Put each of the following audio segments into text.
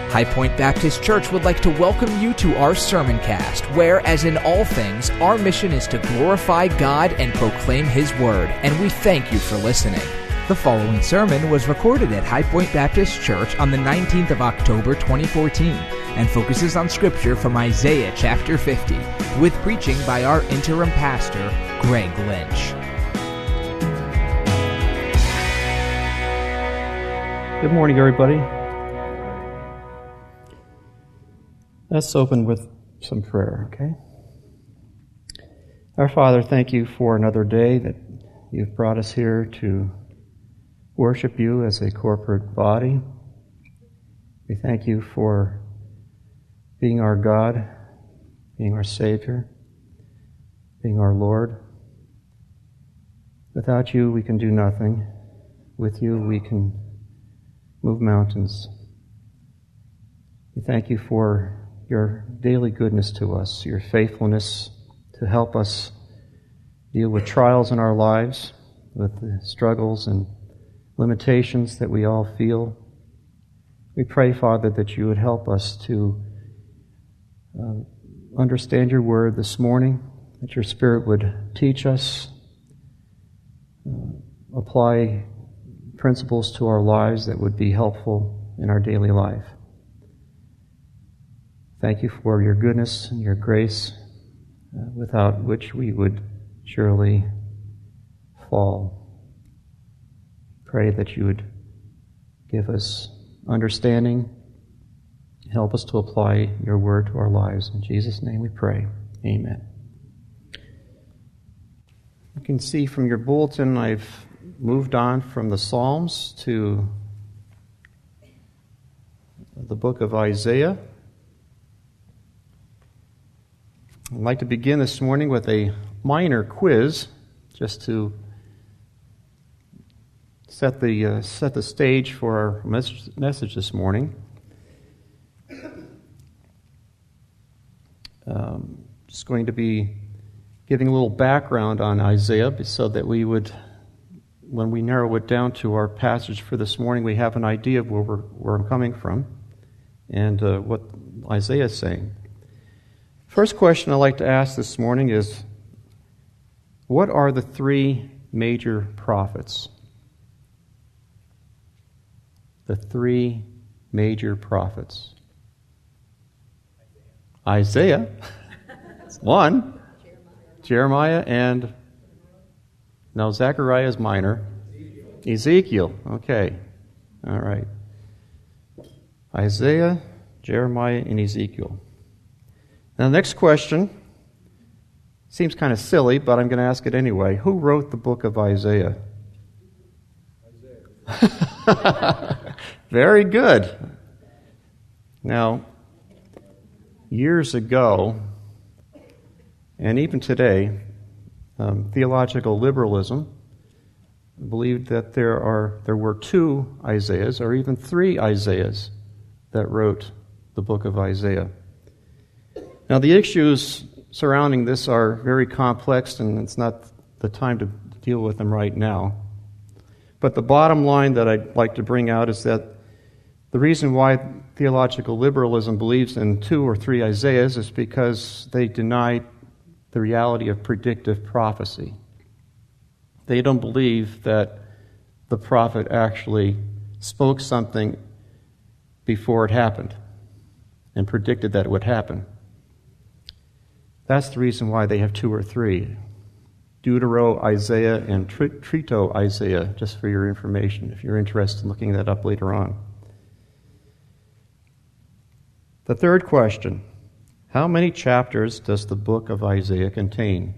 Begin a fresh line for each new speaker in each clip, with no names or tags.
High Point Baptist Church would like to welcome you to our sermon cast, where, as in all things, our mission is to glorify God and proclaim His Word, and we thank you for listening. The following sermon was recorded at High Point Baptist Church on the 19th of October 2014 and focuses on Scripture from Isaiah chapter 50, with preaching by our interim pastor, Greg Lynch.
Good morning, everybody. Let's open with some prayer, okay? Our Father, thank you for another day that you've brought us here to worship you as a corporate body. We thank you for being our God, being our Savior, being our Lord. Without you, we can do nothing. With you, we can move mountains. We thank you for your daily goodness to us, your faithfulness to help us deal with trials in our lives, with the struggles and limitations that we all feel. We pray, Father, that you would help us to understand your word this morning, that your Spirit would teach us, apply principles to our lives that would be helpful in our daily life. Thank you for your goodness and your grace, without which we would surely fall. Pray that you would give us understanding, help us to apply your word to our lives. In Jesus' name we pray. Amen. You can see from your bulletin I've moved on from the Psalms to the book of Isaiah. I'd like to begin this morning with a minor quiz, just to set the stage for our message this morning. Just going to be giving a little background on Isaiah so that we would, when we narrow it down to our passage for this morning, we have an idea of where I'm coming from and what Isaiah is saying. First question I'd like to ask this morning is, what are the three major prophets? The three major prophets. Isaiah. One. Jeremiah and... No, Zechariah is minor. Ezekiel. Okay. All right. Isaiah, Jeremiah, and Ezekiel. Now, the next question seems kind of silly, but I'm going to ask it anyway. Who wrote the book of Isaiah? Very good. Now, years ago, and even today, theological liberalism believed that there were two Isaiahs, or even three Isaiahs, that wrote the book of Isaiah. Now, the issues surrounding this are very complex, and it's not the time to deal with them right now. But the bottom line that I'd like to bring out is that the reason why theological liberalism believes in two or three Isaiahs is because they deny the reality of predictive prophecy. They don't believe that the prophet actually spoke something before it happened and predicted that it would happen. That's the reason why they have two or three. Deutero Isaiah and Trito Isaiah, just for your information, if you're interested in looking that up later on. The third question, how many chapters does the book of Isaiah contain?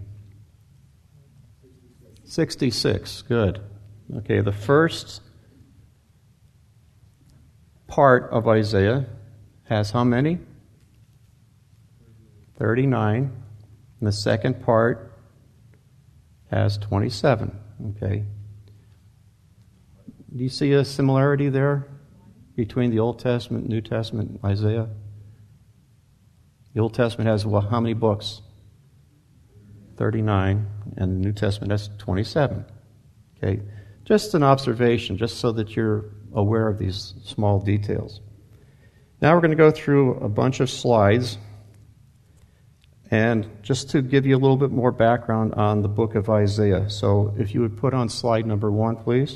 66, good. Okay, the first part of Isaiah has how many? 39. And the second part has 27. Okay. Do you see a similarity there between the Old Testament, New Testament, and Isaiah? The Old Testament has how many books? 39. And the New Testament has 27. Okay. Just an observation, just so that you're aware of these small details. Now we're going to go through a bunch of slides, and just to give you a little bit more background on the book of Isaiah. So if you would put on slide number 1, please.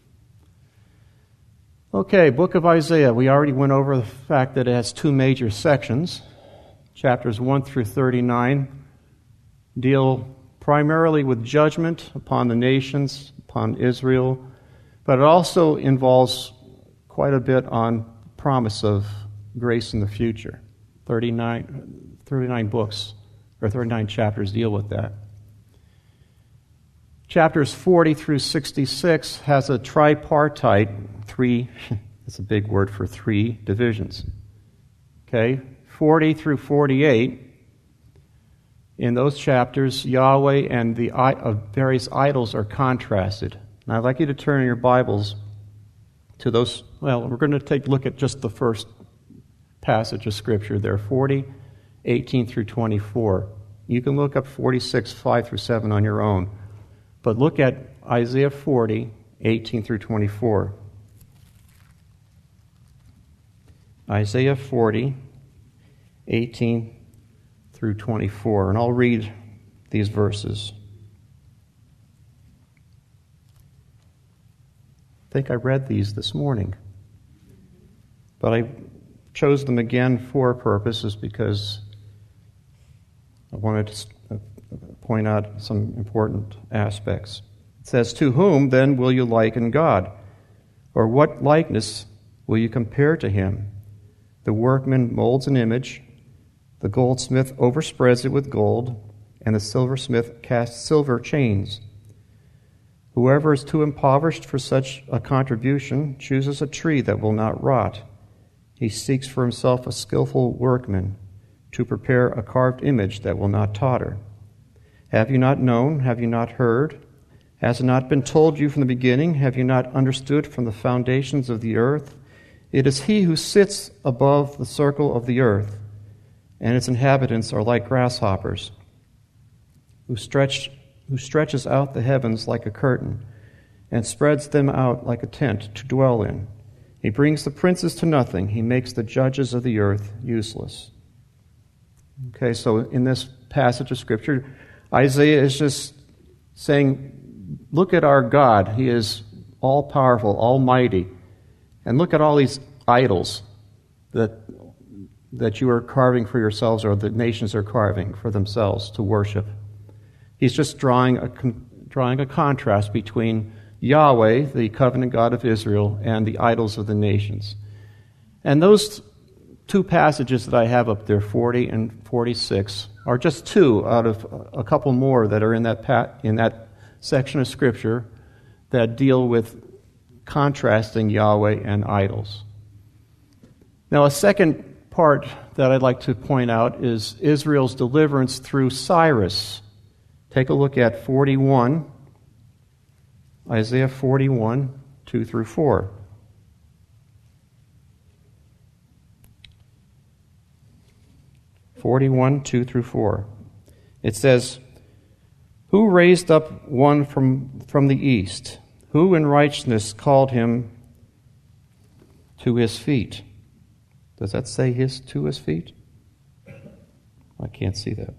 Okay, book of Isaiah. We already went over the fact that it has 2 major sections. Chapters 1 through 39 deal primarily with judgment upon the nations, upon Israel, but it also involves quite a bit on promise of grace in the future. 39 books, or 39 chapters deal with that. Chapters 40 through 66 has a tripartite, that's a big word for 3 divisions. Okay, 40 through 48, in those chapters, Yahweh and the various idols are contrasted. And I'd like you to turn your Bibles to those. Well, we're going to take a look at just the first passage of Scripture there, 40, 18 through 24. You can look up 46, 5 through 7 on your own. But look at Isaiah 40, 18 through 24. Isaiah 40, 18 through 24. And I'll read these verses. I think I read these this morning. But I chose them again for purposes because I wanted to point out some important aspects. It says, "To whom then will you liken God? Or what likeness will you compare to him? The workman molds an image, the goldsmith overspreads it with gold, and the silversmith casts silver chains. Whoever is too impoverished for such a contribution chooses a tree that will not rot. He seeks for himself a skillful workman to prepare a carved image that will not totter. Have you not known? Have you not heard? Has it not been told you from the beginning? Have you not understood from the foundations of the earth? It is he who sits above the circle of the earth, and its inhabitants are like grasshoppers, who stretches out the heavens like a curtain, and spreads them out like a tent to dwell in. He brings the princes to nothing. He makes the judges of the earth useless." Okay, so in this passage of Scripture, Isaiah is just saying, look at our God. He is all-powerful, almighty. And look at all these idols that you are carving for yourselves, or the nations are carving for themselves to worship. He's just drawing a contrast between Yahweh, the covenant God of Israel, and the idols of the nations. And those 2 passages that I have up there, 40 and 46, are just 2 out of a couple more that are in that section of Scripture that deal with contrasting Yahweh and idols. Now, a second part that I'd like to point out is Israel's deliverance through Cyrus. Take a look at 41, Isaiah 41, 2 through 4. It says, "Who raised up one from the east? Who in righteousness called him to his feet?" Does that say to his feet? I can't see that.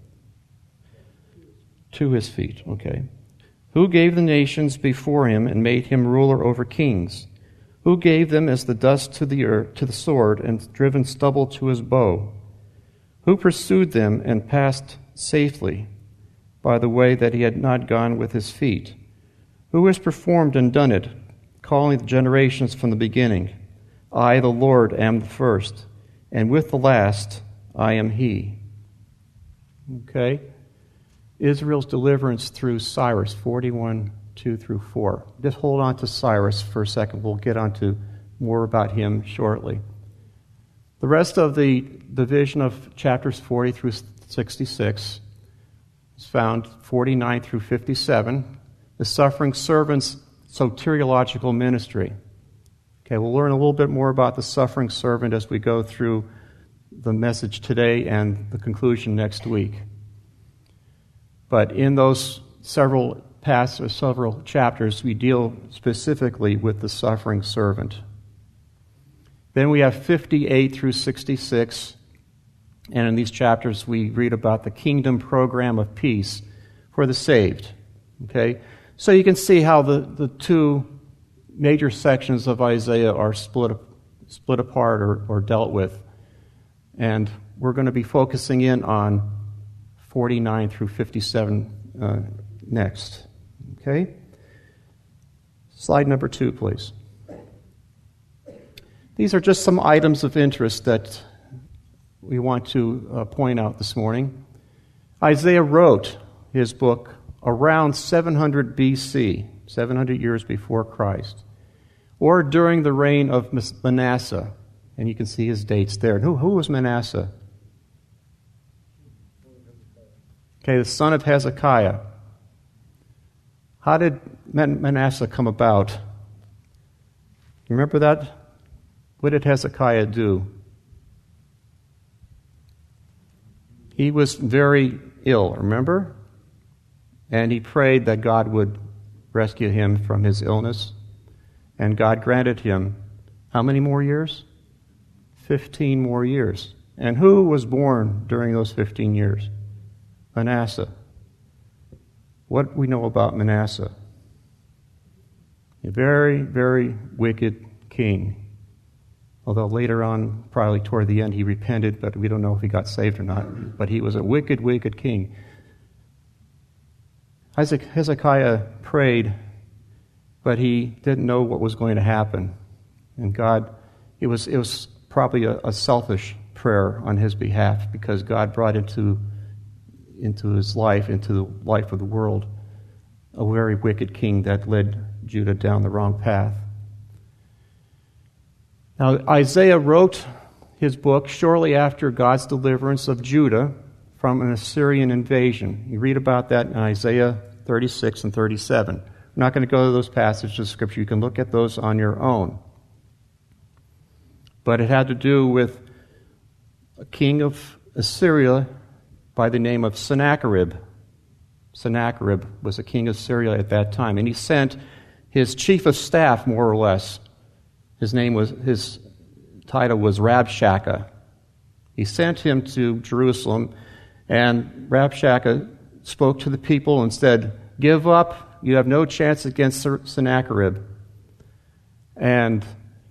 To his feet, okay. "Who gave the nations before him and made him ruler over kings? Who gave them as the dust to the earth, to the sword, and driven stubble to his bow? Who pursued them and passed safely by the way that he had not gone with his feet? Who has performed and done it, calling the generations from the beginning? I, the Lord, am the first, and with the last I am he." Okay? Israel's deliverance through Cyrus, 41, 2 through 4. Just hold on to Cyrus for a second. We'll get on to more about him shortly. The rest of the division of chapters 40 through 66 is found 49 through 57, the suffering servant's soteriological ministry. Okay, we'll learn a little bit more about the suffering servant as we go through the message today and the conclusion next week. But in those several chapters, we deal specifically with the suffering servant. Then we have 58 through 66, and in these chapters we read about the kingdom program of peace for the saved. Okay? So you can see how the two major sections of Isaiah are split apart or dealt with. And we're going to be focusing in on 49 through 57 next. Okay? Slide number 2, please. These are just some items of interest that we want to point out this morning. Isaiah wrote his book around 700 BC, 700 years before Christ, or during the reign of Manasseh. And you can see his dates there. And who was Manasseh? Okay, the son of Hezekiah. How did Manasseh come about? You remember that? What did Hezekiah do? He was very ill, remember? And he prayed that God would rescue him from his illness. And God granted him how many more years? 15 more years. And who was born during those 15 years? Manasseh. What do we know about Manasseh? A very, very wicked king. Although later on, probably toward the end, he repented, but we don't know if he got saved or not. But he was a wicked, wicked king. Hezekiah prayed, but he didn't know what was going to happen. And God, it was probably a selfish prayer on his behalf, because God brought into his life, into the life of the world, a very wicked king that led Judah down the wrong path. Now, Isaiah wrote his book shortly after God's deliverance of Judah from an Assyrian invasion. You read about that in Isaiah 36 and 37. I'm not going to go to those passages of Scripture. You can look at those on your own. But it had to do with a king of Assyria by the name of Sennacherib. Sennacherib was a king of Syria at that time, and he sent his chief of staff, more or less. His title was Rabshakeh. He sent him to Jerusalem, and Rabshakeh spoke to the people and said, "Give up. You have no chance against Sennacherib." And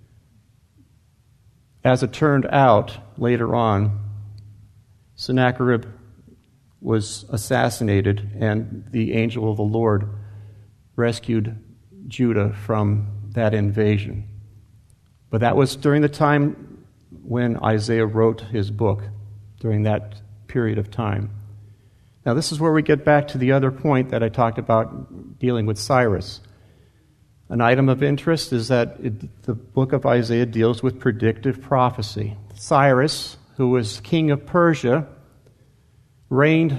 as it turned out, later on, Sennacherib was assassinated, and the angel of the Lord rescued Judah from that invasion. But that was during the time when Isaiah wrote his book, during that period of time. Now, this is where we get back to the other point that I talked about dealing with Cyrus. An item of interest is that the book of Isaiah deals with predictive prophecy. Cyrus, who was king of Persia, reigned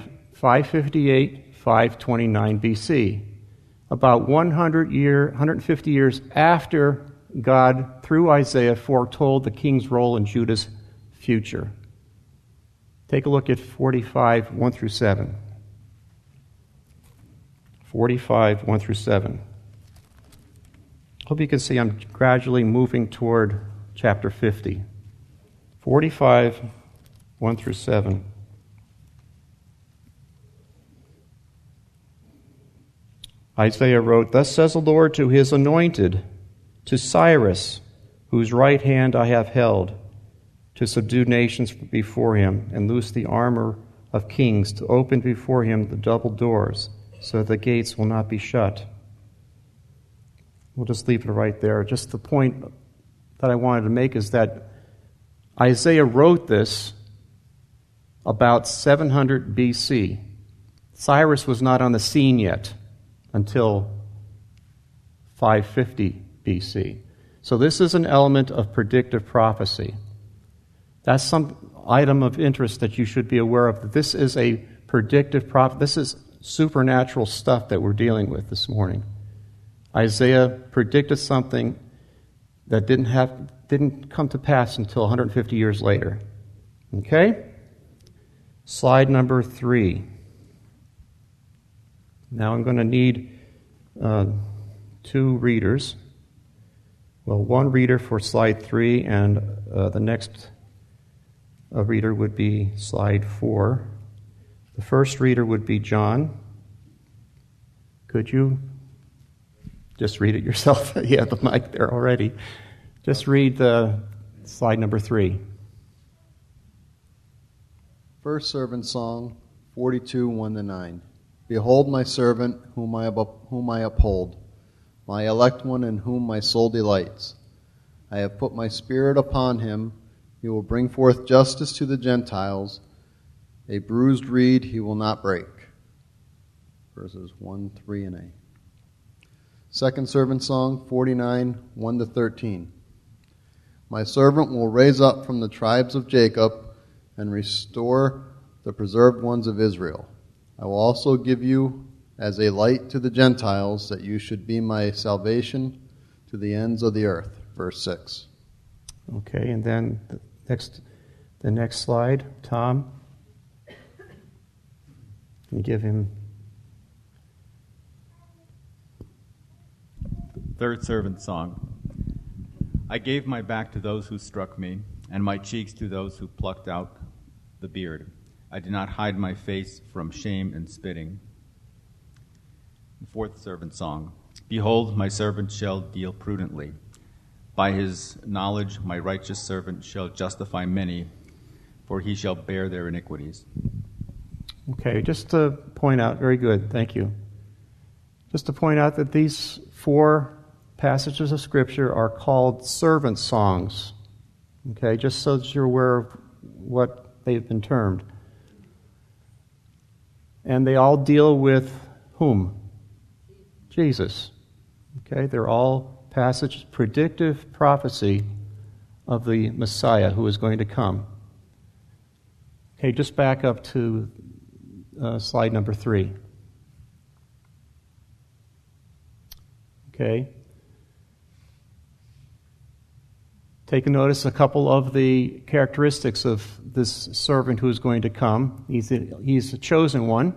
558-529 BC, about 150 years after God, through Isaiah, foretold the king's role in Judah's future. Take a look at 45, 1 through 7. 45, 1 through 7. Hope you can see I'm gradually moving toward chapter 50. 45, 1 through 7. Isaiah wrote, "Thus says the Lord to his anointed, to Cyrus, whose right hand I have held, to subdue nations before him, and loose the armor of kings, to open before him the double doors, so that the gates will not be shut." We'll just leave it right there. Just the point that I wanted to make is that Isaiah wrote this about 700 BC. Cyrus was not on the scene yet until 550 BC. So this is an element of predictive prophecy. That's some item of interest that you should be aware of. This is a predictive prophecy. This is supernatural stuff that we're dealing with this morning. Isaiah predicted something that didn't come to pass until 150 years later. Okay? Slide number 3. Now I'm going to need 2 readers. Well, one reader for slide 3, and the next reader would be slide 4. The first reader would be John. Could you just read it yourself? You have the mic there already. Just read the slide number 3.
First servant song, 42, 1-9. Behold my servant, whom I uphold, my elect one in whom my soul delights. I have put my spirit upon him. He will bring forth justice to the Gentiles. A bruised reed he will not break. Verses 1, 3, and 8. Second servant song, 49, 1-13. My servant will raise up from the tribes of Jacob and restore the preserved ones of Israel. I will also give you as a light to the Gentiles, that you should be my salvation to the ends of the earth. Verse 6.
Okay, and then the next slide, Tom. Can you give him...
Third servant song. I gave my back to those who struck me, and my cheeks to those who plucked out the beard. I did not hide my face from shame and spitting. The fourth servant song. Behold, my servant shall deal prudently. By his knowledge my righteous servant shall justify many, for he shall bear their iniquities.
Okay, just to point out, very good, thank you. Just to point out that these 4 passages of Scripture are called servant songs. Okay, just so that you're aware of what they've been termed. And they all deal with whom? Jesus. Okay, they're all passages, predictive prophecy of the Messiah who is going to come. Okay, just back up to slide number 3. Okay. Take a notice a couple of the characteristics of this servant who is going to come. He's a chosen one.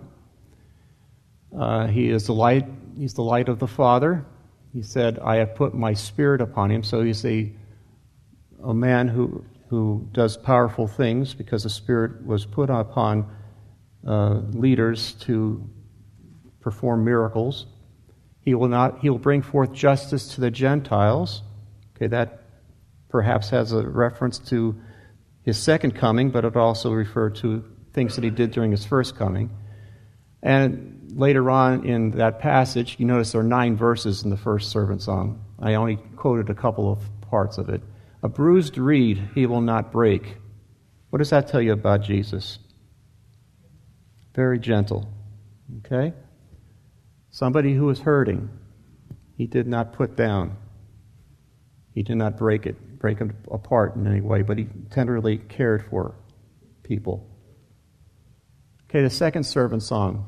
He is the light. He's the light of the Father. He said, "I have put my spirit upon him." So he's a man who does powerful things because the Spirit was put upon leaders to perform miracles. He will bring forth justice to the Gentiles. Okay, that perhaps has a reference to his second coming, but it also referred to things that he did during his first coming. And later on in that passage, you notice there are 9 verses in the first servant song. I only quoted a couple of parts of it. A bruised reed he will not break. What does that tell you about Jesus? Very gentle. Okay? Somebody who is hurting, he did not put down. He did not break it apart in any way, but he tenderly cared for people. Okay, the second servant song.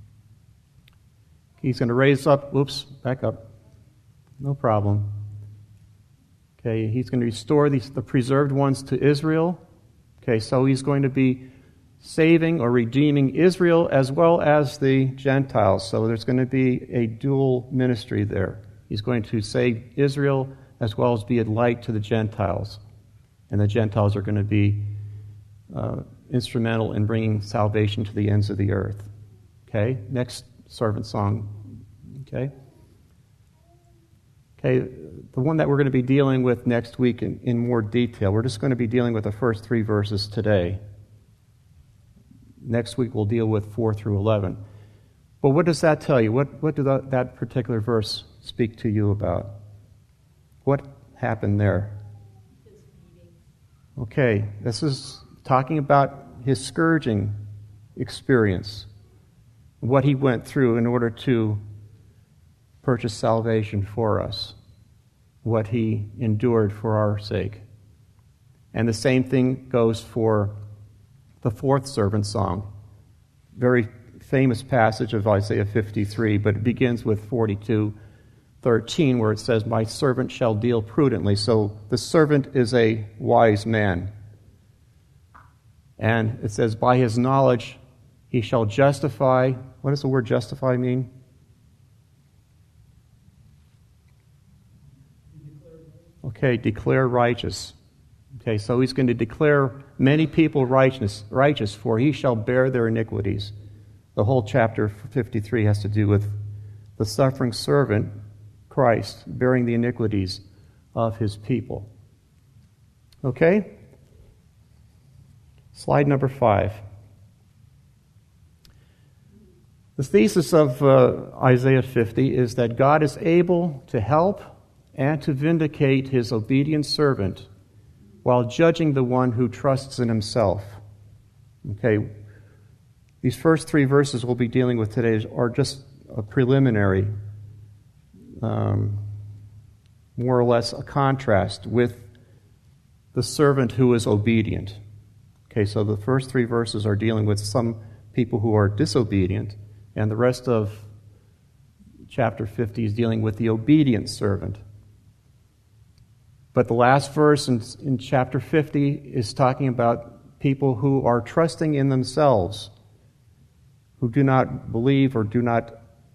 He's going to raise up, back up. No problem. Okay, he's going to restore the preserved ones to Israel. Okay, so he's going to be saving or redeeming Israel as well as the Gentiles. So there's going to be a dual ministry there. He's going to save Israel as well as be a light to the Gentiles. And the Gentiles are going to be instrumental in bringing salvation to the ends of the earth. Okay, next servant song. Okay, the one that we're going to be dealing with next week in more detail. We're just going to be dealing with the first 3 verses today. Next week we'll deal with 4 through 11. But what does that tell you? What did that particular verse speak to you about? What happened there? Okay, this is talking about his scourging experience, what he went through in order to purchase salvation for us, what he endured for our sake. And the same thing goes for the fourth servant song. Very famous passage of Isaiah 53, but it begins with 42:13, where it says, "My servant shall deal prudently." So the servant is a wise man. And it says, by his knowledge he shall justify. What does the word justify mean? Okay, declare righteous. Okay, so he's going to declare many people righteous, for he shall bear their iniquities. The whole chapter 53 has to do with the suffering servant, Christ, bearing the iniquities of his people. Okay? Slide number 5. The thesis of Isaiah 50 is that God is able to help and to vindicate his obedient servant while judging the one who trusts in himself. Okay, these first 3 verses we'll be dealing with today are just a preliminary, more or less a contrast with the servant who is obedient. Okay, so the first 3 verses are dealing with some people who are disobedient, and the rest of chapter 50 is dealing with the obedient servant. But the last verse in chapter 50 is talking about people who are trusting in themselves, who do not believe or do not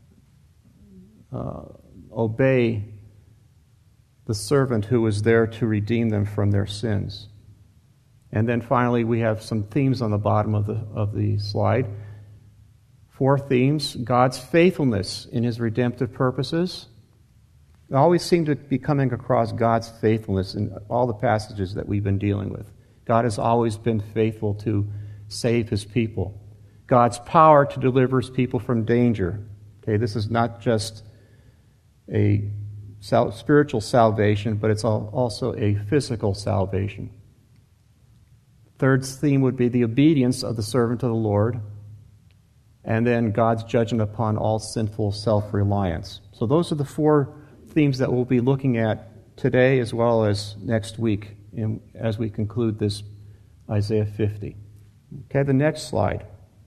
obey the servant who is there to redeem them from their sins. And then finally, we have some themes on the bottom of the slide. 4 themes: God's faithfulness in his redemptive purposes. We always seem to be coming across God's faithfulness in all the passages that we've been dealing with. God has always been faithful to save his people. God's power to deliver his people from danger. Okay, this is not just a spiritual salvation, but it's also a physical salvation. Third theme would be the obedience of the servant of the Lord, and then God's judgment upon all sinful self-reliance. So those are the 4 themes that we'll be looking at today as well as next week as we conclude this Isaiah 50. Okay, the next slide.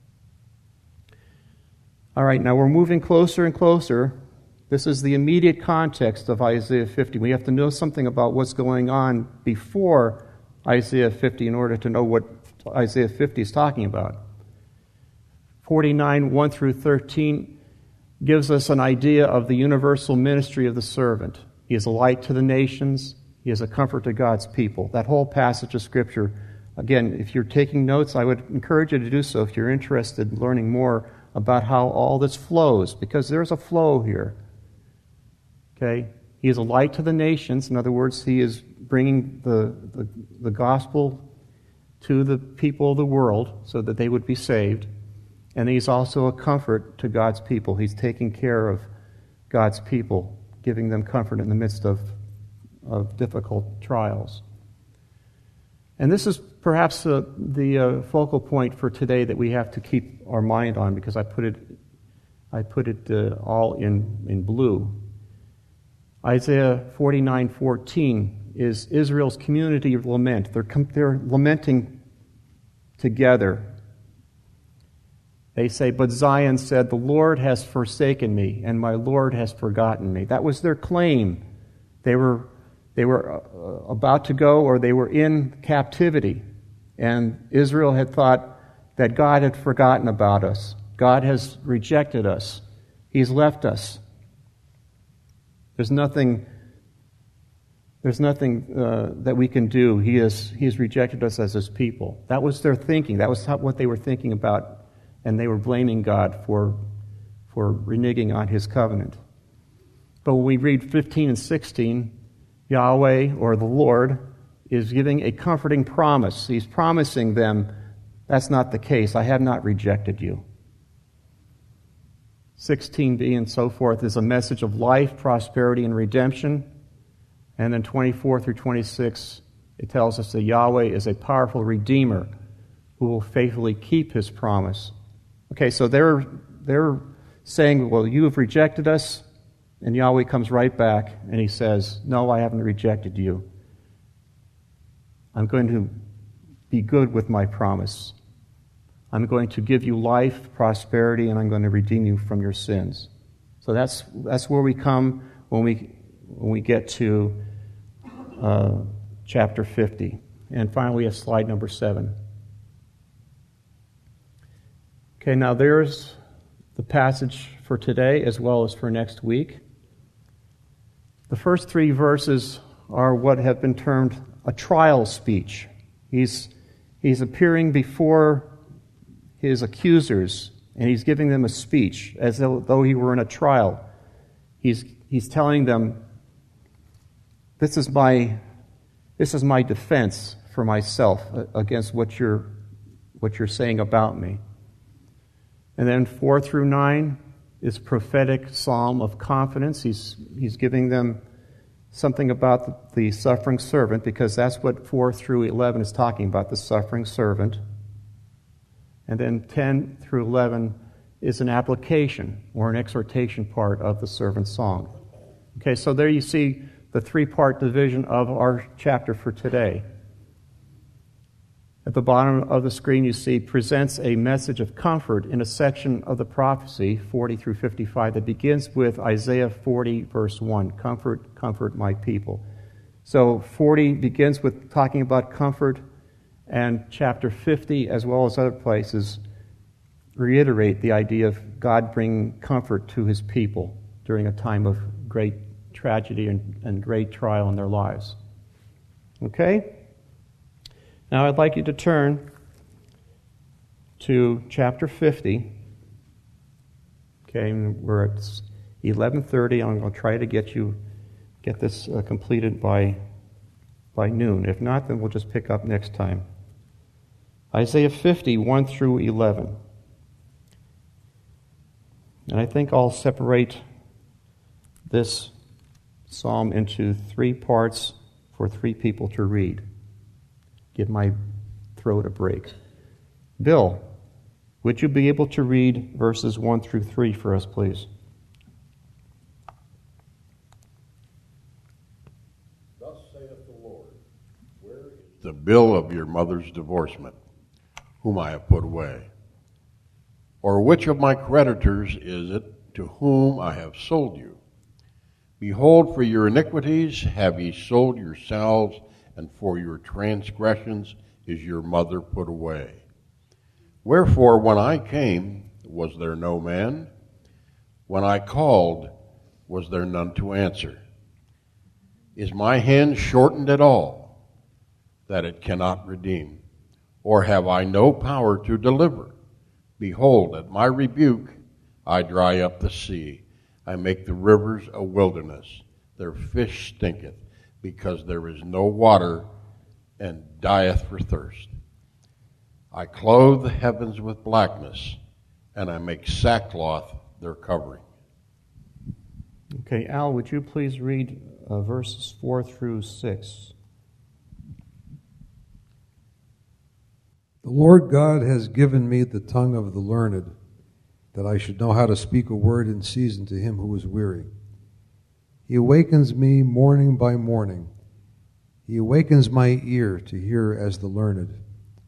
All right, now we're moving closer and closer. This is the immediate context of Isaiah 50. We have to know something about what's going on before Isaiah 50 in order to know what Isaiah 50 is talking about. 49, 1 through 13 gives us an idea of the universal ministry of the servant. He is a light to the nations. He is a comfort to God's people. That whole passage of Scripture, again, if you're taking notes, I would encourage you to do so if you're interested in learning more about how all this flows, because there's a flow here. Okay? He is a light to the nations. In other words, he is bringing the gospel to the people of the world so that they would be saved. And he's also a comfort to God's people. He's taking care of God's people, giving them comfort in the midst of difficult trials. And this is perhaps the focal point for today that we have to keep our mind on, because I put it all in blue. Isaiah 49:14 is Israel's community lament. They're lamenting together. They say, "But Zion said, the Lord has forsaken me, and my Lord has forgotten me." That was their claim. They were about to go, or they were in captivity. And Israel had thought that God had forgotten about us. God has rejected us. He's left us. There's nothing that we can do. He has rejected us as his people. That was their thinking. That was what they were thinking about. And they were blaming God for reneging on his covenant. But when we read 15 and 16, Yahweh, or the Lord, is giving a comforting promise. He's promising them, that's not the case. I have not rejected you. 16b and so forth is a message of life, prosperity, and redemption. And then 24 through 26, it tells us that Yahweh is a powerful redeemer who will faithfully keep his promise. Okay, so they're saying, well, you have rejected us, and Yahweh comes right back, and he says, no, I haven't rejected you. I'm going to be good with my promise. I'm going to give you life, prosperity, and I'm going to redeem you from your sins. So that's where we come when we get to chapter 50. And finally, we have slide number 7. Okay, now there's the passage for today as well as for next week. The first 3 verses are what have been termed a trial speech. He's appearing before his accusers, and he's giving them a speech as though he were in a trial. He's telling them, this is my defense for myself against what you're saying about me. And then 4 through 9 is prophetic psalm of confidence. He's giving them something about the suffering servant, because that's what 4 through 11 is talking about, the suffering servant. And then 10 through 11 is an application or an exhortation part of the servant's song. Okay, so there you see the 3-part division of our chapter for today. At the bottom of the screen you see presents a message of comfort in a section of the prophecy, 40 through 55, that begins with Isaiah 40, verse 1, comfort, comfort my people. So 40 begins with talking about comfort, and chapter 50, as well as other places, reiterate the idea of God bringing comfort to his people during a time of great tragedy and great trial in their lives. Okay? Now I'd like you to turn to chapter 50. Okay, we're at 11:30. I'm going to try to get this completed by noon. If not, then we'll just pick up next time. Isaiah 50, 1 through 11. And I think I'll separate this psalm into 3 parts for 3 people to read. Give my throat a break. Bill, would you be able to read verses 1 through 3 for us, please?
Thus saith the Lord, where is the bill of your mother's divorcement, whom I have put away? Or which of my creditors is it to whom I have sold you? Behold, for your iniquities have ye sold yourselves, and for your transgressions is your mother put away. Wherefore, when I came, was there no man? When I called, was there none to answer? Is my hand shortened at all, that it cannot redeem? Or have I no power to deliver? Behold, at my rebuke I dry up the sea. I make the rivers a wilderness. Their fish stinketh, because there is no water, and dieth for thirst. I clothe the heavens with blackness, and I make sackcloth their covering.
Okay, Al, would you please read verses 4 through 6?
The Lord God has given me the tongue of the learned, that I should know how to speak a word in season to him who is weary. He awakens me morning by morning. He awakens my ear to hear as the learned.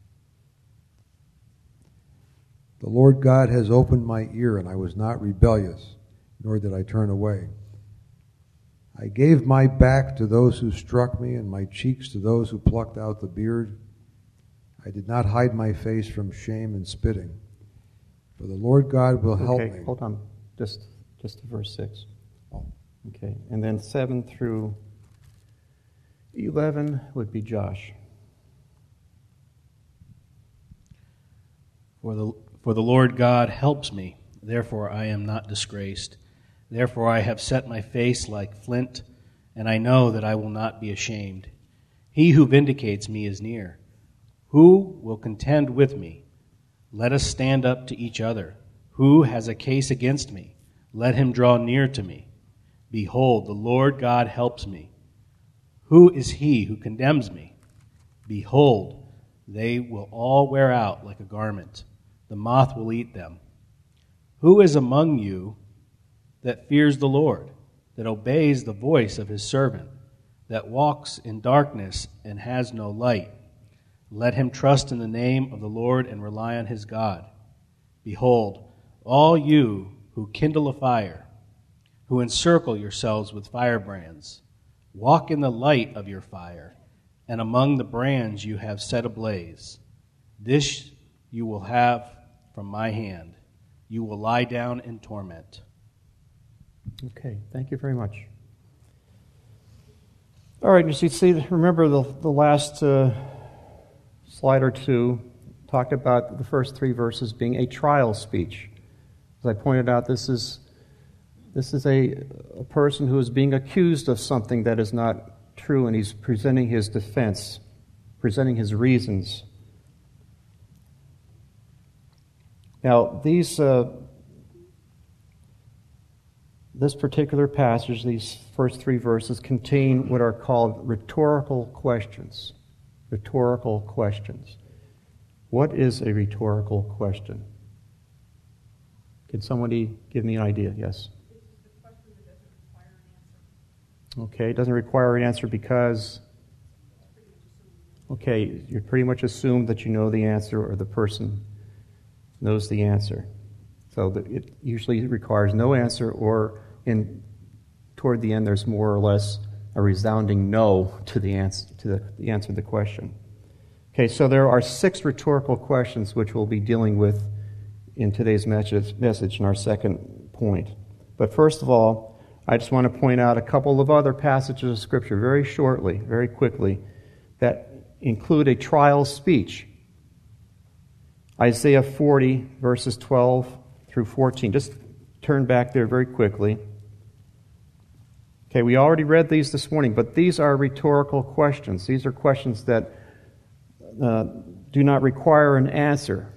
The Lord God has opened my ear, and I was not rebellious, nor did I turn away. I gave my back to those who struck me, and my cheeks to those who plucked out the beard. I did not hide my face from shame and spitting. For the Lord God will help me.
Okay, hold on. Just to verse 6. Okay, and then 7 through 11 would be Josh.
For the Lord God helps me, therefore I am not disgraced. Therefore I have set my face like flint, and I know that I will not be ashamed. He who vindicates me is near. Who will contend with me? Let us stand up to each other. Who has a case against me? Let him draw near to me. Behold, the Lord God helps me. Who is he who condemns me? Behold, they will all wear out like a garment. The moth will eat them. Who is among you that fears the Lord, that obeys the voice of his servant, that walks in darkness and has no light? Let him trust in the name of the Lord and rely on his God. Behold, all you who kindle a fire, who encircle yourselves with firebrands, walk in the light of your fire, and among the brands you have set ablaze. This you will have from my hand. You will lie down in torment.
Okay, thank you very much. All right, you see, remember the last slide or two talked about the first 3 verses being a trial speech. As I pointed out, this is a person who is being accused of something that is not true, and he's presenting his defense, presenting his reasons. Now, this particular passage, these first 3 verses, contain what are called rhetorical questions. Rhetorical questions. What is a rhetorical question? Can somebody give me an idea? Yes?
It's the question that doesn't require an answer.
Okay, it doesn't require an answer because... Okay, you pretty much assume that you know the answer or the person knows the answer. So it usually requires no answer, or toward the end there's more or less a resounding no to the answer to the question. Okay, so there are 6 rhetorical questions which we'll be dealing with in today's message in our second point. But first of all, I just want to point out a couple of other passages of Scripture very shortly, very quickly, that include a trial speech. Isaiah 40, verses 12 through 14. Just turn back there very quickly. Okay, we already read these this morning, but these are rhetorical questions. These are questions that do not require an answer.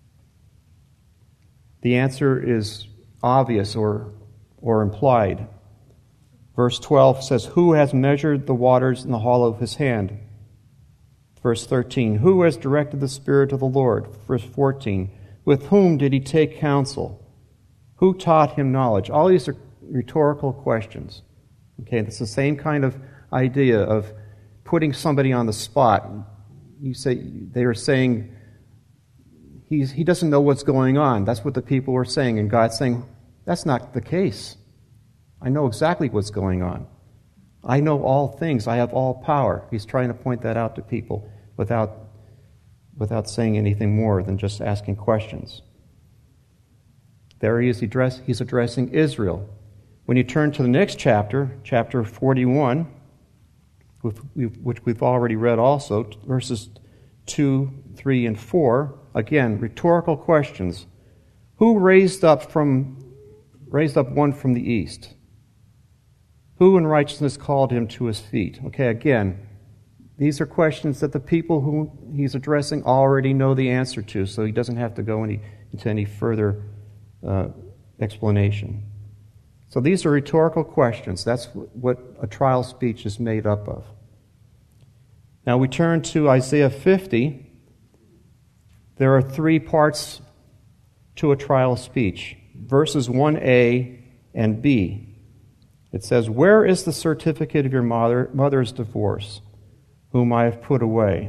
The answer is obvious or implied. Verse 12 says, "Who has measured the waters in the hollow of his hand?" Verse 13, "Who has directed the Spirit of the Lord?" Verse 14, "With whom did he take counsel? Who taught him knowledge?" All these are rhetorical questions. Okay, it's the same kind of idea of putting somebody on the spot. They are saying, he doesn't know what's going on. That's what the people were saying. And God's saying, that's not the case. I know exactly what's going on. I know all things. I have all power. He's trying to point that out to people without saying anything more than just asking questions. There he is. He's addressing Israel. When you turn to the next chapter, chapter 41, which we've already read also, verses 2, 3, and 4, again, rhetorical questions. Who raised up one from the east? Who in righteousness called him to his feet? Okay, again, these are questions that the people who he's addressing already know the answer to, so he doesn't have to go into any further explanation. So these are rhetorical questions. That's what a trial speech is made up of. Now we turn to Isaiah 50. There are 3 parts to a trial speech. Verses 1a and b. It says, "Where is the certificate of your mother's divorce, whom I have put away?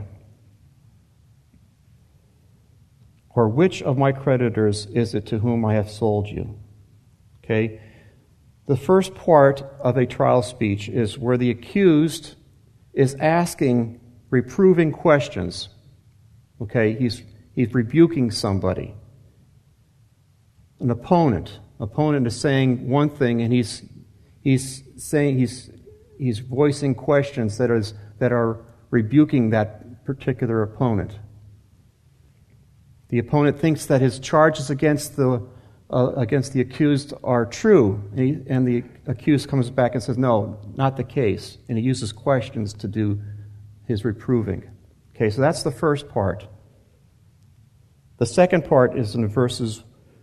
Or which of my creditors is it to whom I have sold you?" Okay? The first part of a trial speech is where the accused is asking reproving questions. Okay? He's rebuking somebody. An opponent. Opponent is saying one thing, and he's voicing questions that are rebuking that particular opponent. The opponent thinks that his charges against the accused are true, and the accused comes back and says, "No, not the case," and he uses questions to do his reproving. Okay, so that's the first part. The second part is in verse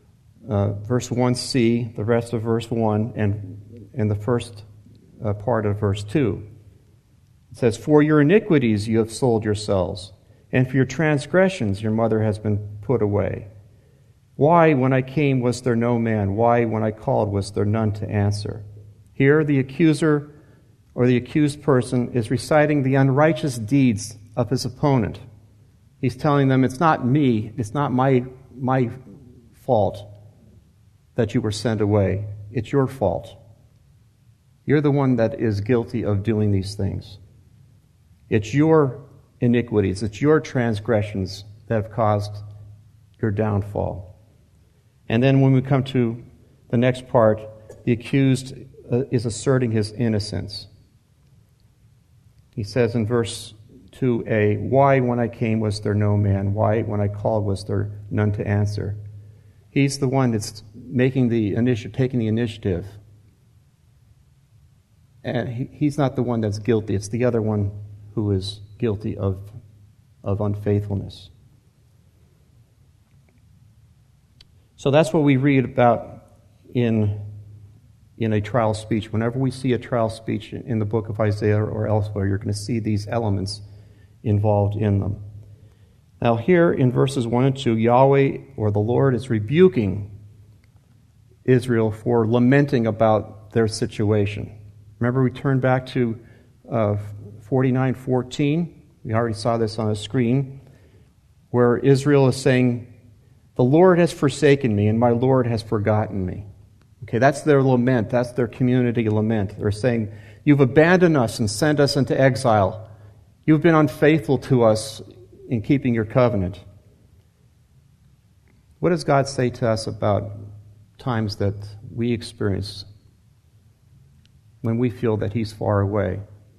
1c, the rest of verse 1, and the first part of verse 2. It says, "For your iniquities you have sold yourselves, and for your transgressions your mother has been put away. Why, when I came, was there no man? Why, when I called, was there none to answer?" Here, the accuser or the accused person is reciting the unrighteous deeds of his opponent. He's telling them, it's not me, it's not my fault that you were sent away. It's your fault. You're the one that is guilty of doing these things. It's your iniquities, it's your transgressions that have caused your downfall. And then when we come to the next part, the accused is asserting his innocence. He says in verse 2a, "Why when I came was there no man? Why when I called was there none to answer?" He's the one that's taking the initiative. And he's not the one that's guilty. It's the other one who is guilty of unfaithfulness. So that's what we read about in a trial speech. Whenever we see a trial speech in the book of Isaiah or elsewhere, you're going to see these elements involved in them. Now here in verses 1 and 2, Yahweh, or the Lord, is rebuking Israel for lamenting about their situation. Remember, we turned back to 49:14. We already saw this on the screen, where Israel is saying, "The Lord has forsaken me, and my Lord has forgotten me." Okay, that's their lament. That's their community lament. They're saying, "You've abandoned us and sent us into exile. You've been unfaithful to us in keeping your covenant." What does God say to us about times that we experience when we feel that He's far away?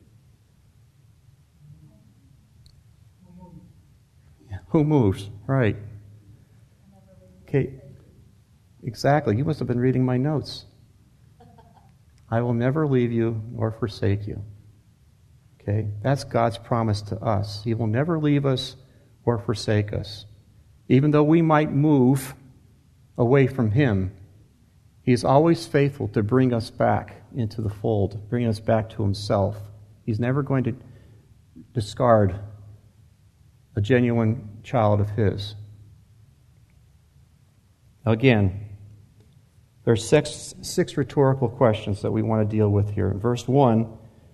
Who moves? Right. Okay. Exactly. You must have been reading my notes. "I will never leave you nor forsake you." Okay? That's God's promise to us. He will never leave us or forsake us. Even though we might move away from Him, He's always faithful to bring us back into the fold, bring us back to Himself. He's never going to discard a genuine child of His. Again, there's six rhetorical questions that we want to deal with here. In verse 1,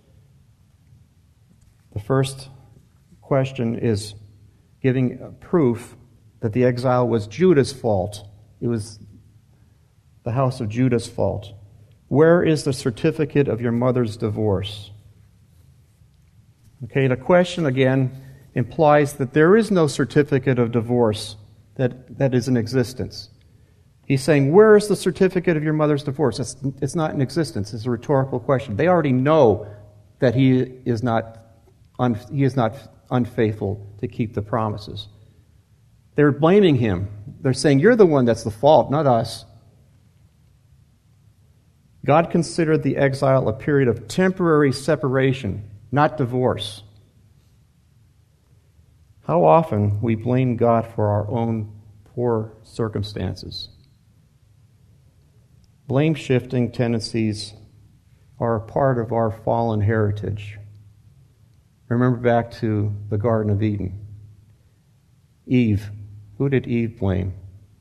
the first question is giving proof that the exile was Judah's fault. It was the house of Judah's fault. "Where is the certificate of your mother's divorce?" Okay, the question again implies that there is no certificate of divorce that is in existence. He's saying, where is the certificate of your mother's divorce? It's not in existence. It's a rhetorical question. They already know that he is not unfaithful to keep the promises. They're blaming him. They're saying, you're the one that's the fault, not us. God considered the exile a period of temporary separation, not divorce. How often we blame God for our own poor circumstances. Blame-shifting tendencies are a part of our fallen heritage. Remember back to the Garden of Eden. Eve. Who did Eve blame?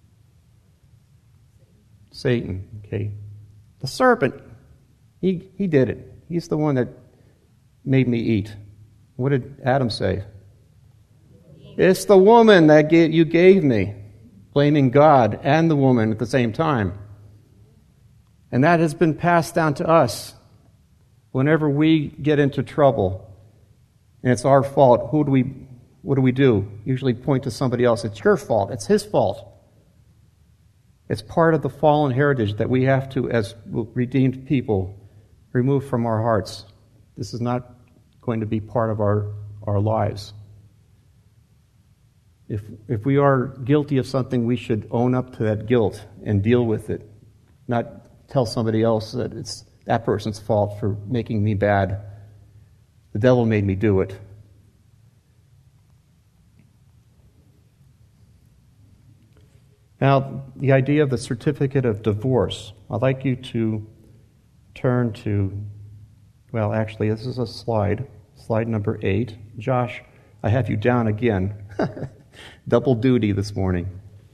Satan. Okay. The serpent. He did it. He's the one that made me eat. What did Adam say? It's the woman that you gave me. Blaming God and the woman at the same time. And that has been passed down to us. Whenever we get into trouble and it's our fault, what do we do? Usually point to somebody else. It's your fault. It's his fault. It's part of the fallen heritage that we have to, as redeemed people, remove from our hearts. This is not going to be part of our lives. If we are guilty of something, we should own up to that guilt and deal with it, not tell somebody else that it's that person's fault for making me bad. The devil made me do it. Now, the idea of the certificate of divorce. I'd like you to turn to, well, actually, this is a slide number 8. Josh, I have you down again. Double duty this morning.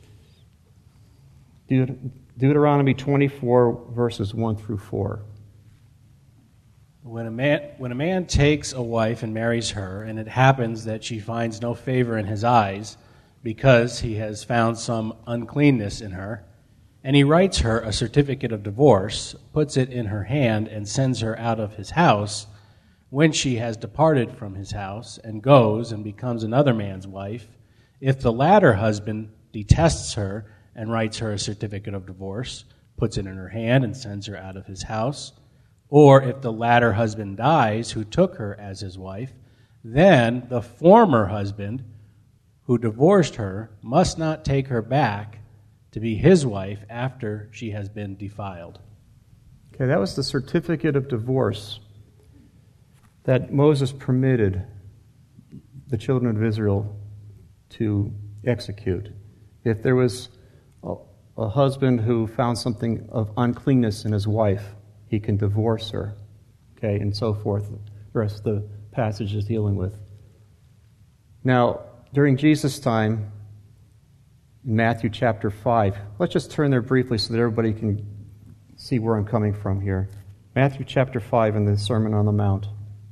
Deuteronomy 24, verses 1 through 4.
When a man takes a wife and marries her, and it happens that she finds no favor in his eyes, because he has found some uncleanness in her, and he writes her a certificate of divorce, puts it in her hand, and sends her out of his house, when she has departed from his house, and goes and becomes another man's wife, if the latter husband detests her and writes her a certificate of divorce, puts it in her hand, and sends her out of his house, Or if the latter husband dies who took her as his wife, then the former husband who divorced her must not take her back to be his wife after she has been defiled.
Okay, that was the certificate of divorce that Moses permitted the children of Israel to execute. If there was a husband who found something of uncleanness in his wife, he can divorce her, okay, and so forth. The rest of the passage is dealing with. Now, during Jesus' time, in Matthew chapter 5, let's just turn there briefly so that everybody can see where I'm coming from here. Matthew chapter 5 in the Sermon on the Mount.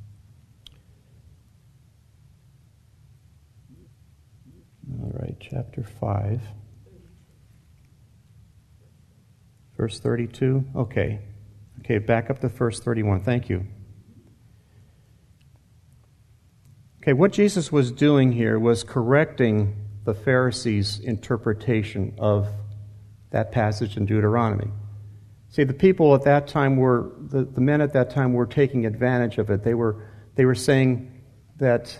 All right, chapter 5. Verse 32? Okay, back up to verse 31. Thank you. Okay, what Jesus was doing here was correcting the Pharisees' interpretation of that passage in Deuteronomy. See, the people at that time were, the men at that time were taking advantage of it. They were saying that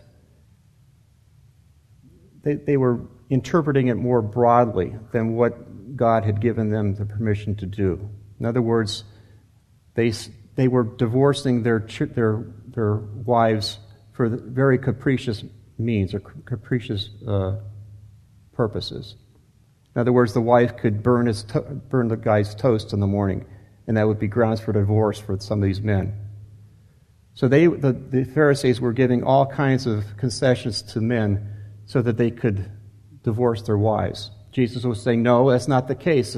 they were interpreting it more broadly than what God had given them the permission to do. In other words, they were divorcing their wives for very capricious means or capricious purposes. In other words, the wife could burn the guy's toast in the morning, and that would be grounds for divorce for some of these men. So the Pharisees were giving all kinds of concessions to men so that they could divorce their wives. Jesus was saying, no, that's not the case.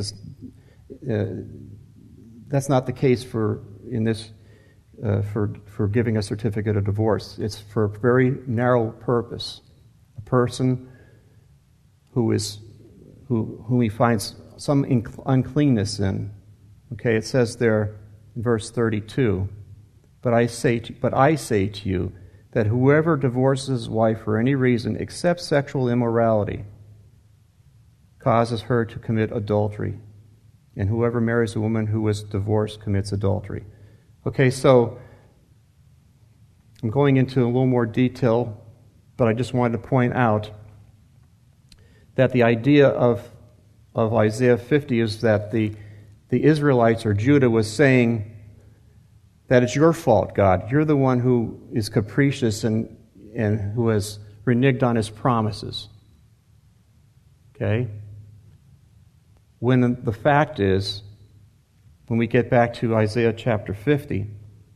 That's not the case for giving a certificate of divorce. It's for a very narrow purpose. A person whom he finds some uncleanness in. Okay, it says there in verse 32, But I say to you that whoever divorces his wife for any reason except sexual immorality causes her to commit adultery. And whoever marries a woman who is divorced commits adultery. Okay, so I'm going into a little more detail, but I just wanted to point out that the idea of Isaiah 50 is that the Israelites or Judah was saying that it's your fault, God. You're the one who is capricious and who has reneged on his promises. Okay? When the fact is, when we get back to Isaiah chapter 50,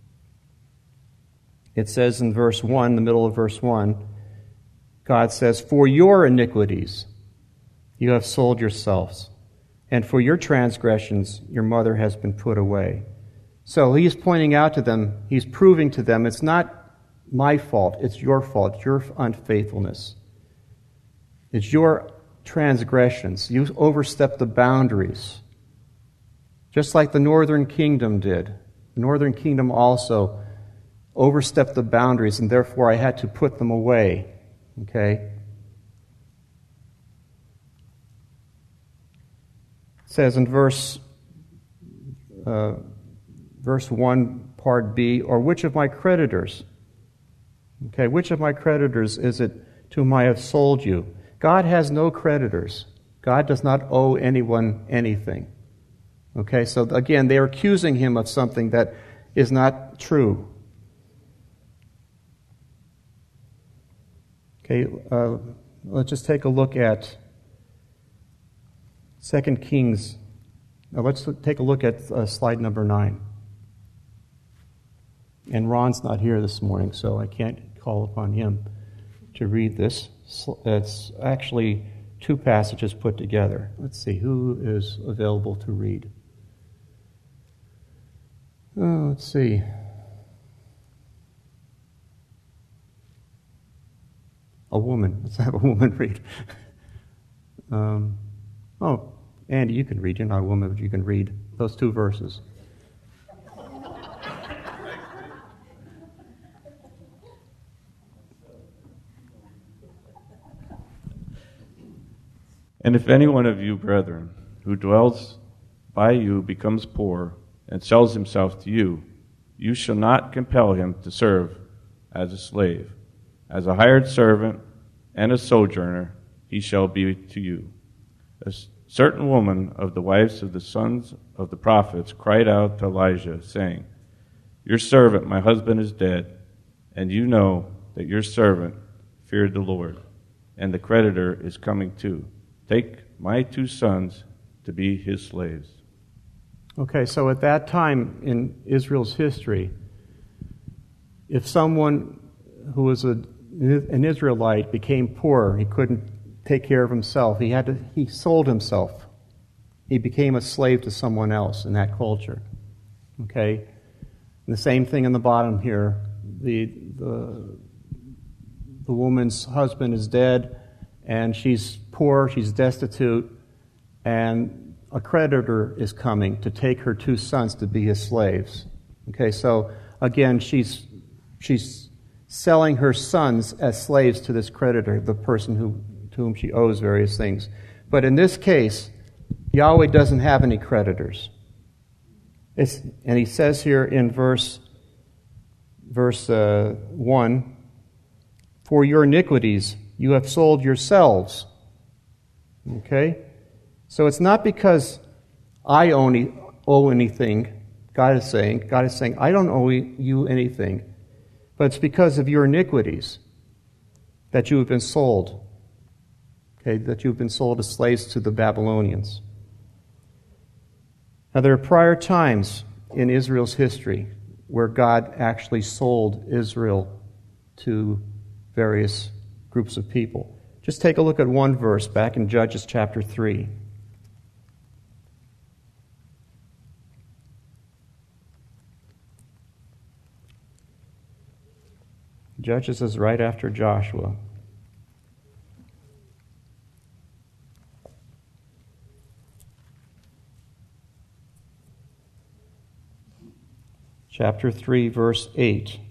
it says in verse 1, the middle of verse 1, God says, For your iniquities you have sold yourselves, and for your transgressions your mother has been put away. So he's pointing out to them, he's proving to them, it's not my fault, it's your fault, your unfaithfulness. It's your transgressions. You overstepped the boundaries. Just like the northern kingdom did. The northern kingdom also overstepped the boundaries, and therefore I had to put them away. Okay? It says in verse 1, part B, or which of my creditors? Okay, which of my creditors is it to whom I have sold you? God has no creditors. God does not owe anyone anything. Okay, so again, they are accusing him of something that is not true. Okay, let's just take a look at 2 Kings. Now let's take a look at slide number 9. And Ron's not here this morning, so I can't call upon him to read this. It's actually two passages put together. Let's see, who is available to read? Let's see. A woman. Let's have a woman read. Andy, you can read. You're not a woman, but you can read those two verses.
And if any one of you, brethren, who dwells by you becomes poor and sells himself to you, You shall not compel him to serve as a slave. As a hired servant and a sojourner, he shall be to you. A certain woman of the wives of the sons of the prophets cried out to Elijah, saying, Your servant, my husband, is dead, and you know that your servant feared the Lord, and the creditor is coming too. Take my 2 sons to be his slaves.
Okay, so at that time in Israel's history, if someone who was an Israelite became poor, he couldn't take care of himself, he sold himself. He became a slave to someone else in that culture. Okay? And the same thing in the bottom here. The woman's husband is dead, and she's poor, she's destitute, and a creditor is coming to take her 2 sons to be his slaves. Okay, so again, she's selling her sons as slaves to this creditor, the person to whom she owes various things. But in this case, Yahweh doesn't have any creditors. And he says here in verse 1, For your iniquities you have sold yourselves. Okay? So it's not because I owe anything, God is saying, I don't owe you anything. But it's because of your iniquities that you have been sold. Okay, that you've been sold as slaves to the Babylonians. Now there are prior times in Israel's history where God actually sold Israel to various groups of people. Just take a look at one verse back in Judges chapter 3. Judges is right after Joshua. Chapter 3, verse 8.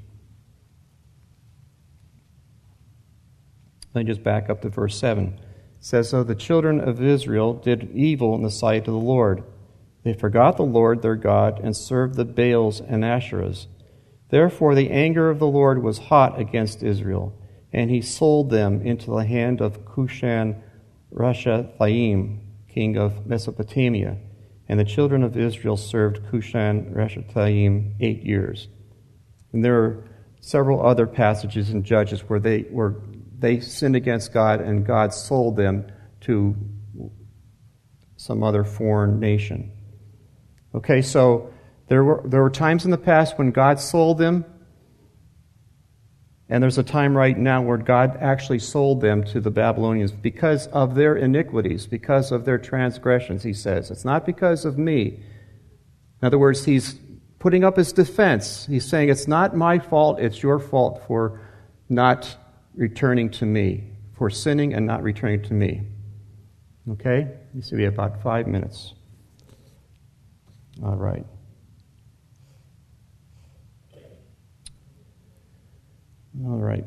Let me just back up to verse 7. It says, So the children of Israel did evil in the sight of the Lord. They forgot the Lord their God and served the Baals and Asherahs. Therefore the anger of the Lord was hot against Israel, and he sold them into the hand of Cushan-Rishathaim, king of Mesopotamia. And the children of Israel served Cushan-Rishathaim 8 years. And there are several other passages in Judges where they sinned against God, and God sold them to some other foreign nation. Okay, so there were times in the past when God sold them, and there's a time right now where God actually sold them to the Babylonians because of their iniquities, because of their transgressions, he says. It's not because of me. In other words, he's putting up his defense. He's saying, it's not my fault, it's your fault for not returning to me, for sinning and not returning to me. Okay? You see, we have about 5 minutes. All right. All right.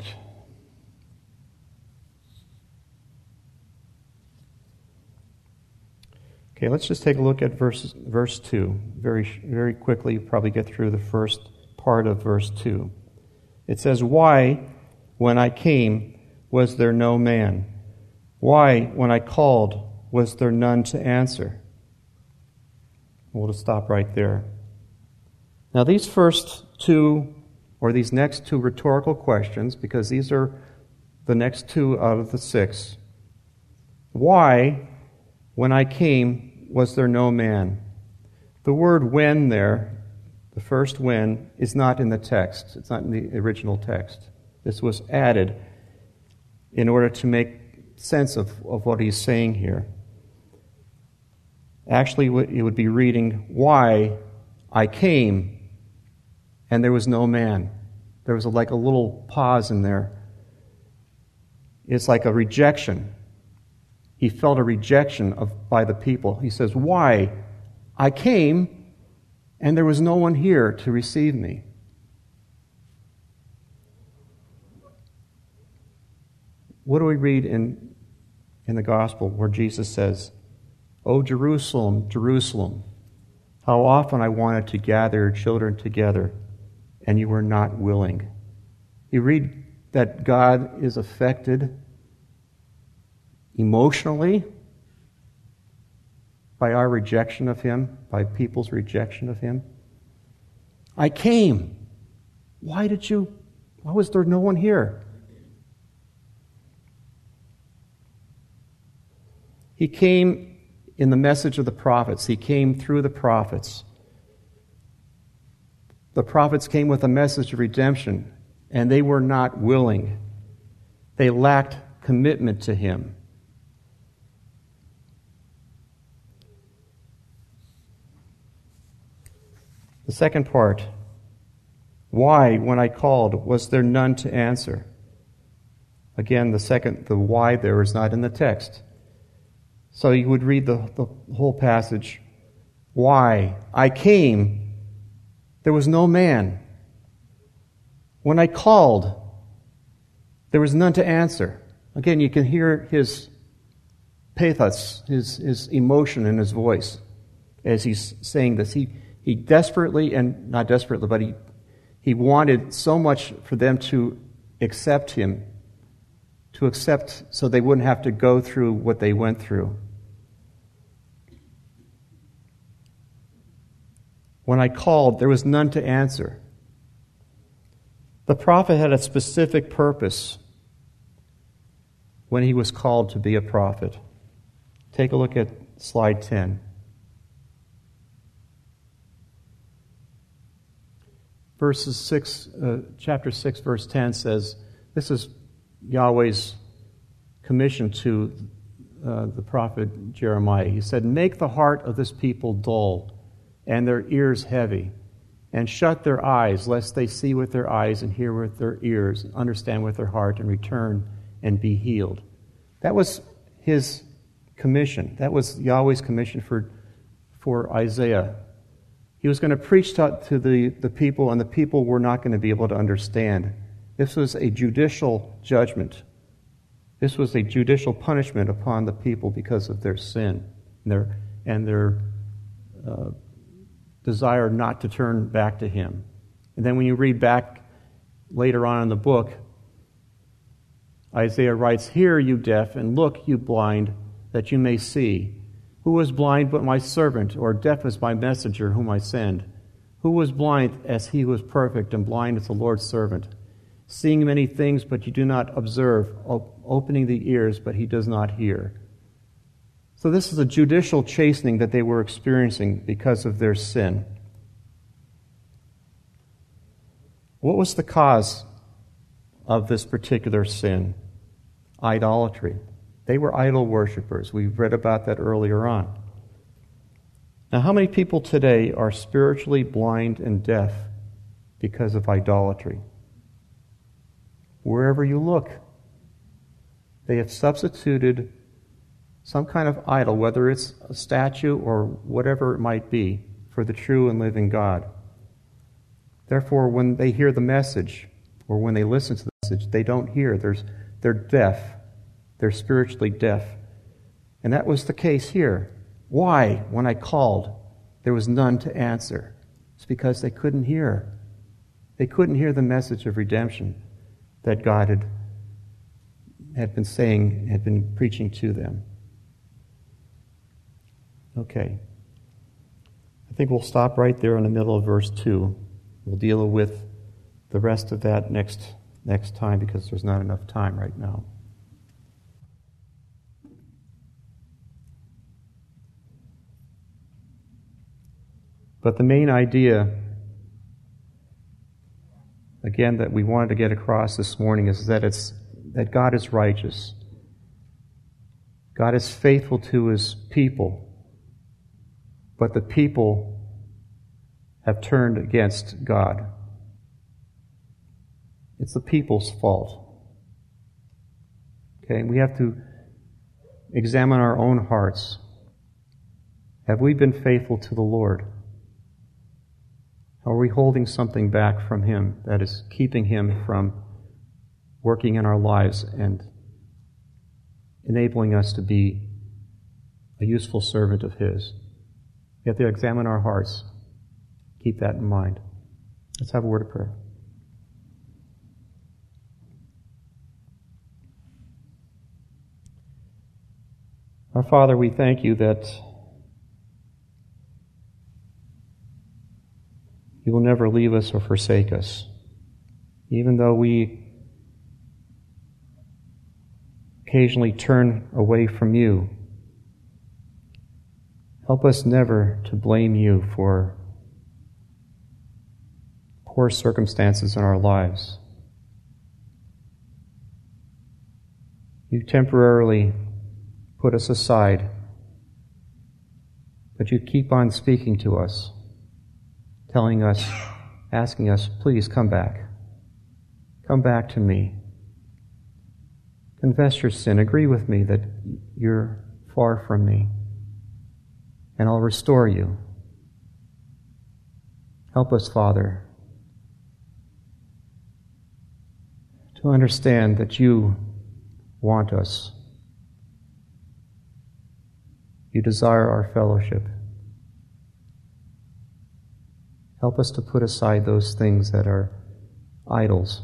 Okay, let's just take a look at verse 2. Very, very quickly, probably get through the first part of verse 2. It says, Why, when I came, was there no man? Why, when I called, was there none to answer? We'll just stop right there. Now, these first two, or these next two rhetorical questions, because these are the next two out of the 6. Why, when I came, was there no man? The word when there, the first when, is not in the text. It's not in the original text. This was added in order to make sense of what he's saying here. Actually, it would be reading, Why I came, and there was no man. There was like a little pause in there. It's like a rejection. He felt a rejection by the people. He says, Why? I came, and there was no one here to receive me. What do we read in the gospel where Jesus says, O Jerusalem, Jerusalem, how often I wanted to gather your children together and you were not willing. You read that God is affected emotionally by our rejection of Him, by people's rejection of Him. I came. Why was there no one here? He came in the message of the prophets. He came through the prophets. The prophets came with a message of redemption, and they were not willing. They lacked commitment to Him. The second part, why, when I called, was there none to answer? Again, the why there is not in the text. So you would read the whole passage. Why? I came. There was no man. When I called, there was none to answer. Again, you can hear his pathos, his emotion in his voice as he's saying this. He desperately, and not desperately, but he wanted so much for them to accept him, so they wouldn't have to go through what they went through. When I called, there was none to answer. The prophet had a specific purpose when he was called to be a prophet. Take a look at slide 10. Chapter 6, verse 10 says, this is Yahweh's commission to the prophet Jeremiah. He said, make the heart of this people dull and their ears heavy, and shut their eyes, lest they see with their eyes and hear with their ears, understand with their heart, and return and be healed. That was his commission. That was Yahweh's commission for Isaiah. He was going to preach to the people, and the people were not going to be able to understand. This was a judicial judgment. This was a judicial punishment upon the people because of their sin and their desire not to turn back to Him. And then when you read back later on in the book, Isaiah writes, hear, you deaf, and look, you blind, that you may see. Who was blind but my servant, or deaf as my messenger whom I send? Who was blind as he was perfect, and blind as the Lord's servant? Seeing many things, but you do not observe, opening the ears, but he does not hear. So this is a judicial chastening that they were experiencing because of their sin. What was the cause of this particular sin? Idolatry. They were idol worshipers. We read about that earlier on. Now, how many people today are spiritually blind and deaf because of idolatry? Wherever you look, they have substituted some kind of idol, whether it's a statue or whatever it might be, for the true and living God. Therefore, when they hear the message, or when they listen to the message, they don't hear. They're deaf. They're spiritually deaf. And that was the case here. Why, when I called, there was none to answer? It's because they couldn't hear. They couldn't hear the message of redemption that God had been saying, had been preaching to them. Okay. I think we'll stop right there in the middle of verse 2. We'll deal with the rest of that next time because there's not enough time right now. But the main idea, again, that we wanted to get across this morning is that God is righteous. God is faithful to His people. But the people have turned against God. It's the people's fault. Okay, and we have to examine our own hearts. Have we been faithful to the Lord? Are we holding something back from Him that is keeping Him from working in our lives and enabling us to be a useful servant of His? We have to examine our hearts. Keep that in mind. Let's have a word of prayer. Our Father, we thank you that you will never leave us or forsake us. Even though we occasionally turn away from you, help us never to blame you for poor circumstances in our lives. You temporarily put us aside, but you keep on speaking to us, telling us, asking us, please come back. Come back to me. Confess your sin. Agree with me that you're far from me, and I'll restore you. Help us, Father, to understand that you want us. You desire our fellowship. Help us to put aside those things that are idols,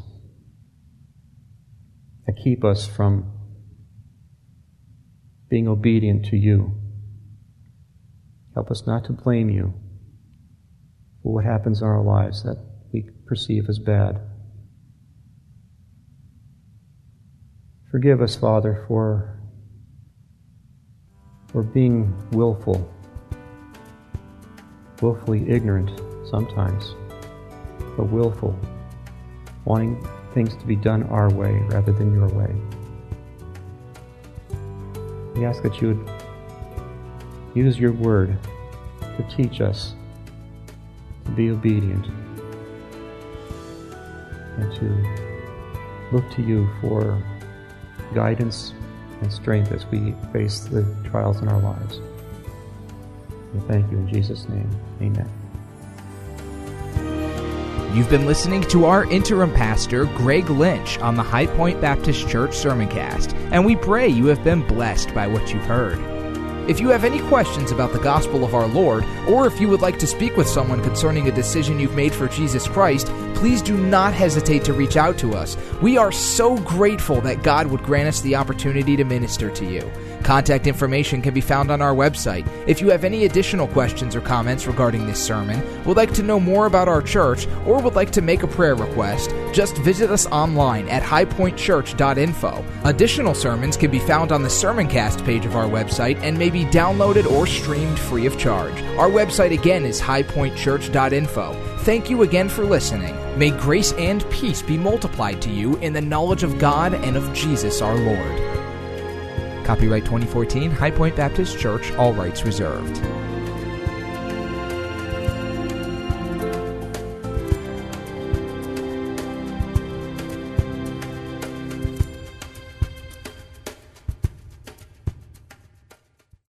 that keep us from being obedient to you. Help us not to blame you for what happens in our lives that we perceive as bad. Forgive us, Father, for being willfully ignorant sometimes, but willful, wanting things to be done our way rather than your way. We ask that you would use your word to teach us to be obedient and to look to you for guidance and strength as we face the trials in our lives. We thank you in Jesus' name. Amen.
You've been listening to our interim pastor, Greg Lynch, on the High Point Baptist Church Sermoncast, and we pray you have been blessed by what you've heard. If you have any questions about the gospel of our Lord, or if you would like to speak with someone concerning a decision you've made for Jesus Christ, please do not hesitate to reach out to us. We are so grateful that God would grant us the opportunity to minister to you. Contact information can be found on our website. If you have any additional questions or comments regarding this sermon, would like to know more about our church, or would like to make a prayer request, just visit us online at highpointchurch.info. Additional sermons can be found on the Sermoncast page of our website and may be downloaded or streamed free of charge. Our website again is highpointchurch.info. Thank you again for listening. May grace and peace be multiplied to you in the knowledge of God and of Jesus our Lord. Copyright 2014, High Point Baptist Church, all rights reserved.